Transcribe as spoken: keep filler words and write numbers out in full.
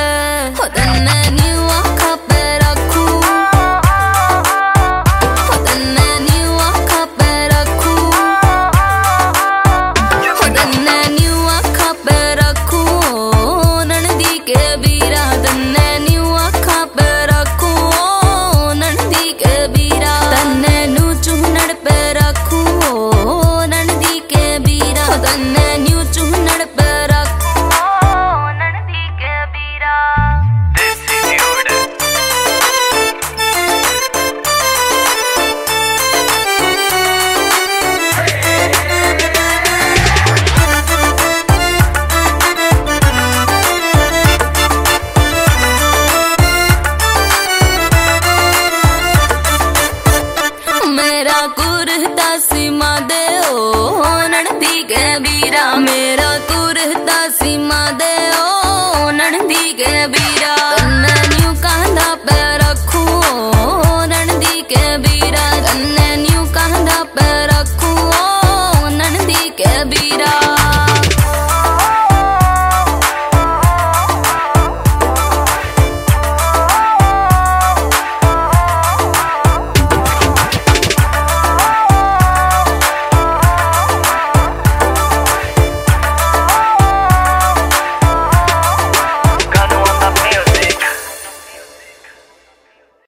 हो तन्ने न्यू आँखा पे रखू, हो तन्ने न्यू आँखा पे रखू, हो तन्ने न्यू आँखा पे रखू ननदी के बीरा, तन्ने न्यू आँखा पे रखू ननदी के बीरा, तन्ने न्यू चूनड़ पे रखू ननदी के बीरा, तन्ने न्यू चूनड़ पे मेरा कुरता सीमा दे ओ ननदी के बीरा, मेरा कुरता सीमा दे ओ ननदी के बीरा, तन्ने न्यू कांधा पे